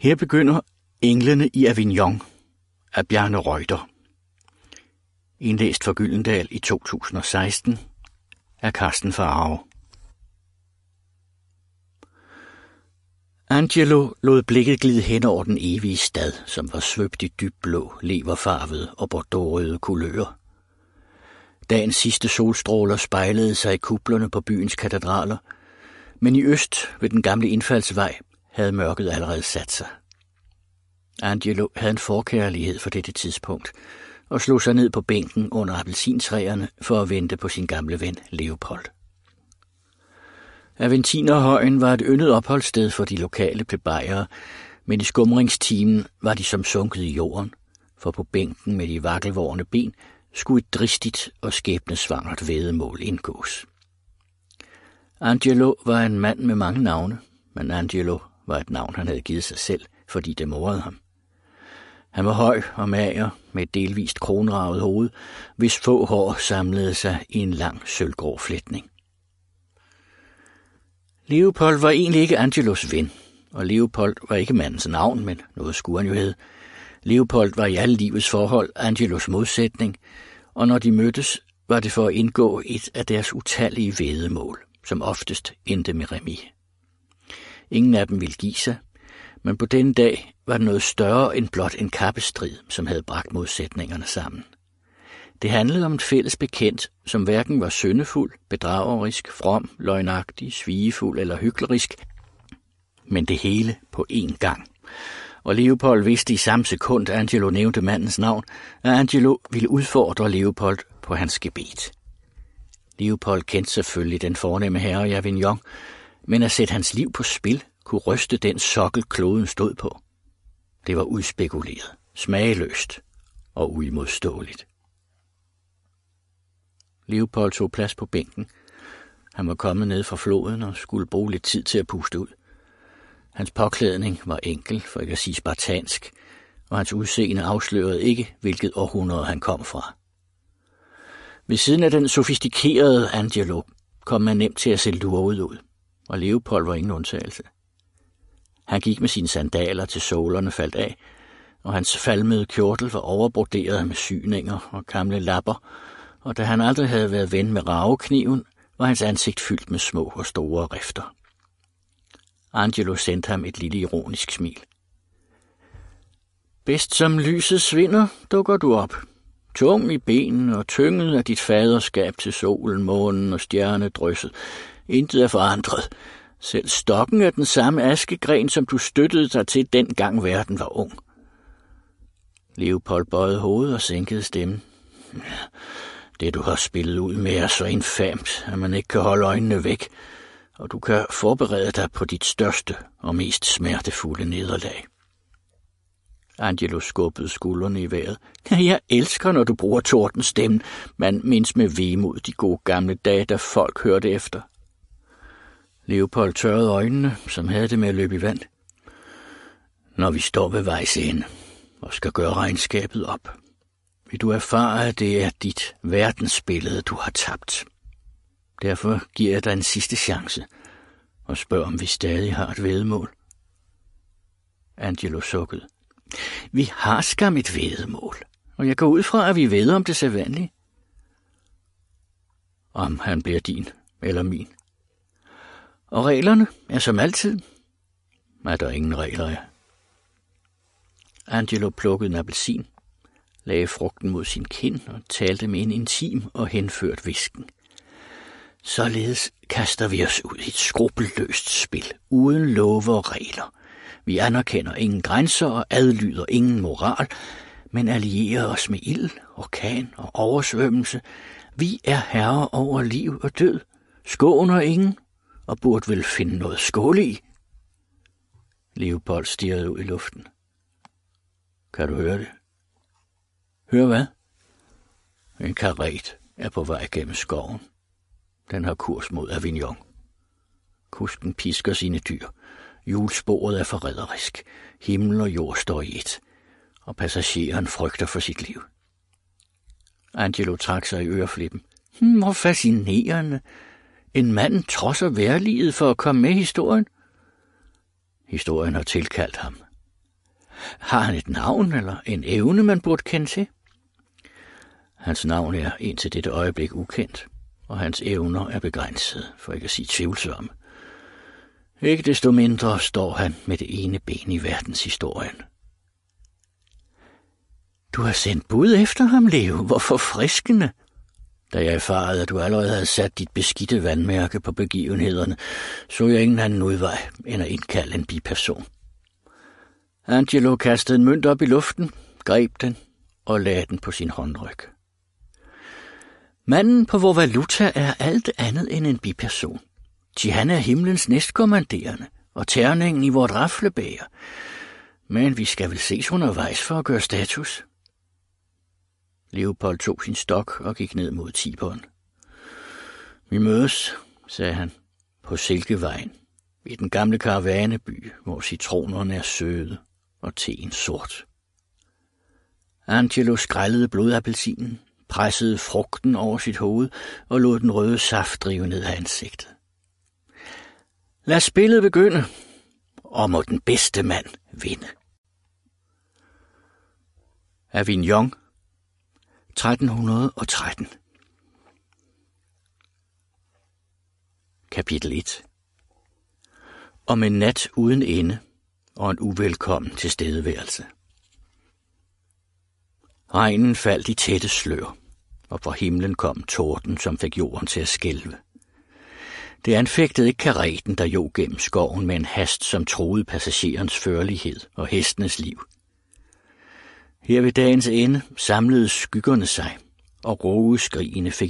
Her begynder Englene i Avignon af Bjarne Reuter. Indlæst for Gyldendal i 2016 af Karsten Farage. Angelo lod blikket glide hen over den evige stad, som var svøbt i dybblå, leverfarvede og bordeauxrøde kulører. Dagens sidste solstråler spejlede sig i kuplerne på byens katedraler, men i øst ved den gamle indfaldsvej havde mørket allerede sat sig. Angelo havde en forkærlighed for dette tidspunkt og slog sig ned på bænken under appelsintræerne for at vente på sin gamle ven Leopold. Aventinerhøjen var et yndet opholdssted for de lokale plebejere, men i skumringstimen var de som sunket i jorden, for på bænken med de vakkelvorne ben skulle et dristigt og skæbnesvangert væddemål indgås. Angelo var en mand med mange navne, men Angelo var et navn, han havde givet sig selv, fordi det morede ham. Han var høj og mager med et delvist kronraget hoved, hvis få hår samlede sig i en lang sølvgrå flætning. Leopold var egentlig ikke Angelos ven, og Leopold var ikke mandens navn, men noget skulle han jo hedde. Leopold var i alle livets forhold Angelos modsætning, og når de mødtes, var det for at indgå et af deres utallige væddemål, som oftest endte med remis. Ingen af dem ville give sig, men på denne dag var det noget større end blot en kappestrid, som havde bragt modsætningerne sammen. Det handlede om et fælles bekendt, som hverken var syndefuld, bedragerisk, from, løgnagtig, svigefuld eller hyklerisk, men det hele på én gang. Og Leopold vidste i samme sekund, at Angelo nævnte mandens navn, at Angelo ville udfordre Leopold på hans gebet. Leopold kendte selvfølgelig den fornemme herre i Avignon, men at sætte hans liv på spil kunne ryste den sokkel, kloden stod på. Det var udspekuleret, smageløst og uimodståeligt. Leopold tog plads på bænken. Han var kommet ned fra floden og skulle bruge lidt tid til at puste ud. Hans påklædning var enkel, for ikke at sige spartansk, og hans udseende afslørede ikke, hvilket århundrede han kom fra. Ved siden af den sofistikerede Angelo kom man nemt til at se luret ud, og Leopold var ingen undtagelse. Han gik med sine sandaler til sålerne faldt af, og hans falmede kjortel var overbroderet med syninger og gamle lapper, og da han aldrig havde været ven med ravekniven, var hans ansigt fyldt med små og store rifter. Angelo sendte ham et lille ironisk smil. Bedst som lyset svinder, dukker du op. Tung i benene og tynget af dit faderskab til solen, månen og stjernedrysset. Intet er forandret. Selv stokken er den samme askegren, som du støttede dig til, dengang verden var ung. Leopold bøjede hovedet og sænkede stemmen. Det, du har spillet ud med, er så infamt, at man ikke kan holde øjnene væk, og du kan forberede dig på dit største og mest smertefulde nederlag. Angelo skubbede skuldrene i vejret. Jeg elsker, når du bruger tordenstemmen. Man mindes med vemod de gode gamle dage, da folk hørte efter. Leopold tørrede øjnene, som havde det med at løbe i vand. Når vi står ved vejs ende og skal gøre regnskabet op, vil du erfare, at det er dit verdensbillede, du har tabt. Derfor giver jeg dig en sidste chance og spørger, om vi stadig har et væddemål. Angelo sukkede. Vi har skam et væddemål, og jeg går ud fra, at vi ved om det sædvanlige. Om han bliver din eller min. Og reglerne er som altid. Er der ingen regler, ja. Angelo plukkede en appelsin, lagde frugten mod sin kind og talte med en intim og henført hvisken. Således kaster vi os ud i et skrupelløst spil, uden love og regler. Vi anerkender ingen grænser og adlyder ingen moral, men allierer os med ild, orkan og oversvømmelse. Vi er herrer over liv og død, skåner ingen og burde vel finde noget skål i. Leopold stirrede ud i luften. Kan du høre det? Hør hvad? En karet er på vej gennem skoven. Den har kurs mod Avignon. Kusken pisker sine dyr. Hjulsporet er forræderisk. Himmel og jord står i et, og passageren frygter for sit liv. Angelo trak sig i øreflippen. Hvor fascinerende. En mand trodser vejrliget for at komme med i historien. Historien har tilkaldt ham, Har han et navn eller en evne, man burde kende til? Hans navn er indtil dette øjeblik ukendt, og hans evner er begrænsede, for ikke at sige tvivlsomme. Ikke desto mindre står han med det ene ben i verdenshistorien. Du har sendt bud efter ham, Leo. Hvor forfriskende. Da jeg erfarede, at du allerede havde sat dit beskidte vandmærke på begivenhederne, så jeg ingen anden udvej end at indkalde en biperson. Angelo kastede en mønt op i luften, greb den og lagde den på sin håndryg. Manden på vor valuta er alt andet end en biperson. Han er himlens næstkommanderende og terningen i vort raflebæger. Men vi skal vel ses undervejs for at gøre status. Leopold tog sin stok og gik ned mod Tiberen. Vi mødes, sagde han, på Silkevejen, i den gamle karavaneby, hvor citronerne er søde og teen sort. Angelo skrællede blodappelsinen, pressede frugten over sit hoved og lod den røde saft drive ned af ansigtet. Lad spillet begynde, og må den bedste mand vinde. Avignon, 1313. Kapitel 1. Om en nat uden ende og en uvelkommen tilstedeværelse. Regnen faldt i tætte slør, og fra himlen kom torden, som fik jorden til at skælve. Det anfægtede ikke kareten, der jog gennem skoven med en hast, som troede passagerens førlighed og hestenes liv. Her ved dagens ende samlede skyggerne sig, og rågeskrigene fik